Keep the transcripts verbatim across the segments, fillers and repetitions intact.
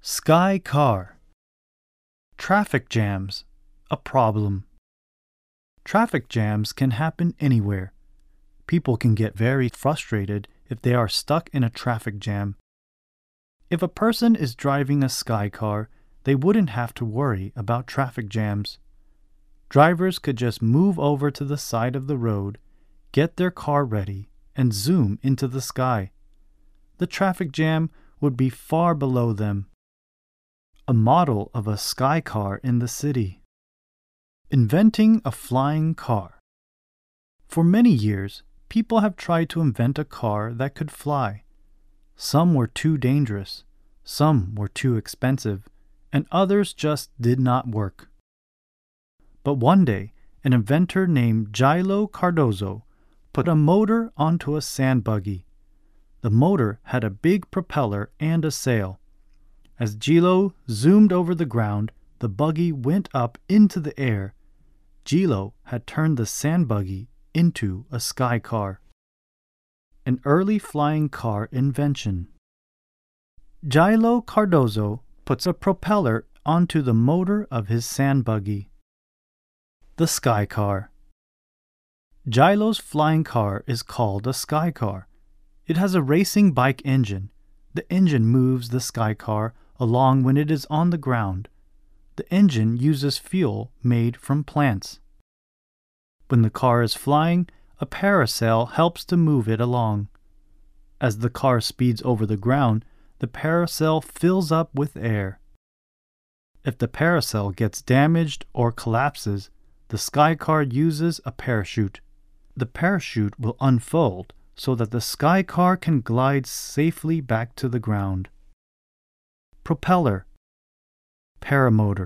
Sky car. Traffic jams. A problem. Traffic jams can happen anywhere. People can get very frustrated if they are stuck in a traffic jam. If a person is driving a Sky car, they wouldn't have to worry about traffic jams. Drivers could just move over to the side of the road, get their car ready, and zoom into the sky. The traffic jam would be far below them. A model of a Sky car in the city. Inventing a flying car. For many years, people have tried to invent a car that could fly. Some were too dangerous, some were too expensive, and others just did not work. But one day, an inventor named Gilo Cardozo put a motor onto a sand buggy. The motor had a big propeller and a sail. As Gilo zoomed over the ground, the buggy went up into the air. Gilo had turned the sand buggy into a Sky car. An early flying car invention. Gilo Cardozo puts a propeller onto the motor of his sand buggy. The Sky car. Gilo's flying car is called a Sky car. It has a racing bike engine. The engine moves the Sky car along when it is on the ground. The engine uses fuel made from plants. When the car is flying, a parasail helps to move it along. As the car speeds over the ground, the parasail fills up with air. If the parasail gets damaged or collapses, the Sky car uses a parachute. The parachute will unfold so that the Sky car can glide safely back to the ground. Propeller. Paramotor.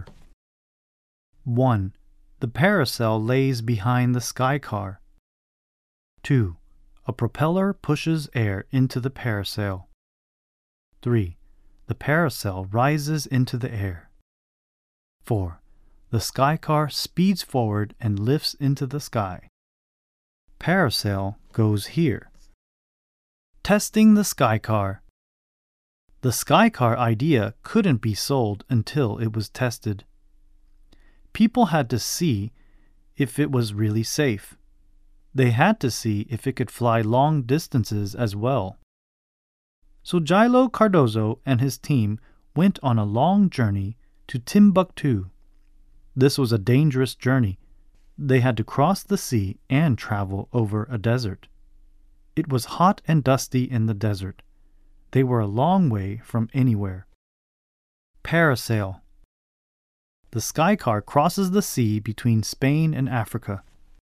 one. The parasail lays behind the Sky car. two. A propeller pushes air into the parasail. three. The parasail rises into the air. four. The Sky car speeds forward and lifts into the sky. Parasail goes here. Testing the Sky car. The Sky car idea couldn't be sold until it was tested. People had to see if it was really safe. They had to see if it could fly long distances as well. So Gilo Cardozo and his team went on a long journey to Timbuktu. This was a dangerous journey. They had to cross the sea and travel over a desert. It was hot and dusty in the desert. They were a long way from anywhere. Parasail. The Sky car crosses the sea between Spain and Africa.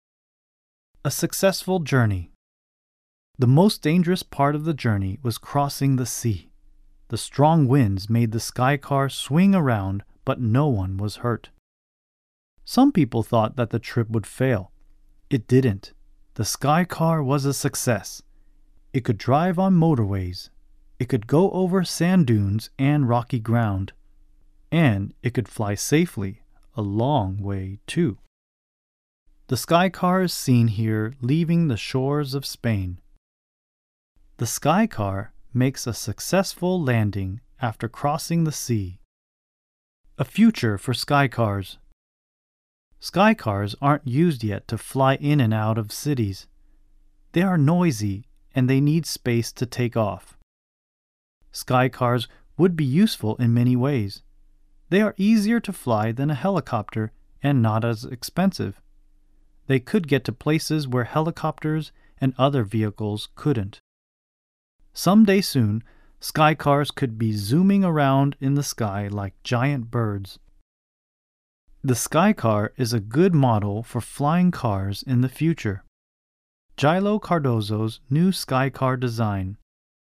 A successful journey. The most dangerous part of the journey was crossing the sea. The strong winds made the Sky car swing around, but no one was hurt. Some people thought that the trip would fail. It didn't. The Sky car was a success. It could drive on motorways. It could go over sand dunes and rocky ground. And it could fly safely a long way, too. The Sky car is seen here leaving the shores of Spain. The Sky car makes a successful landing after crossing the sea. A future for Sky cars. Sky cars aren't used yet to fly in and out of cities. They are noisy and they need space to take off. Sky cars would be useful in many ways. They are easier to fly than a helicopter and not as expensive. They could get to places where helicopters and other vehicles couldn't. Someday soon, Sky cars could be zooming around in the sky like giant birds. The Sky car is a good model for flying cars in the future. Gilo Cardozo's new Sky car design.